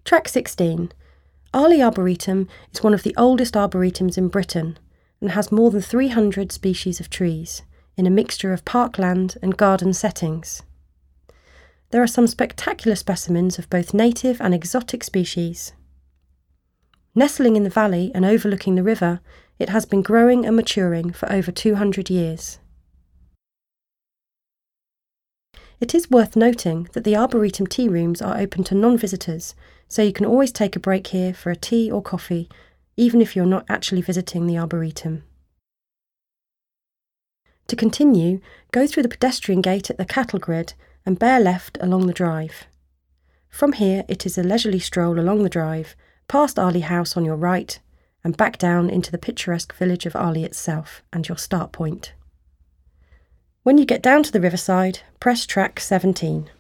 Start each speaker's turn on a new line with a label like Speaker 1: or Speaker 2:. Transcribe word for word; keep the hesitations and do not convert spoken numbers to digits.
Speaker 1: Track sixteen. Arley Arboretum is one of the oldest arboretums in Britain and has more than three hundred species of trees in a mixture of parkland and garden settings. There are some spectacular specimens of both native and exotic species. Nestling in the valley and overlooking the river, it has been growing and maturing for over two hundred years. It is worth noting that the Arboretum tea rooms are open to non-visitors, so you can always take a break here for a tea or coffee, even if you're not actually visiting the Arboretum. To continue, go through the pedestrian gate at the cattle grid and bear left along the drive. From here, it is a leisurely stroll along the drive, past Arley House on your right, and back down into the picturesque village of Arley itself and your start point. When you get down to the riverside, press track seventeen.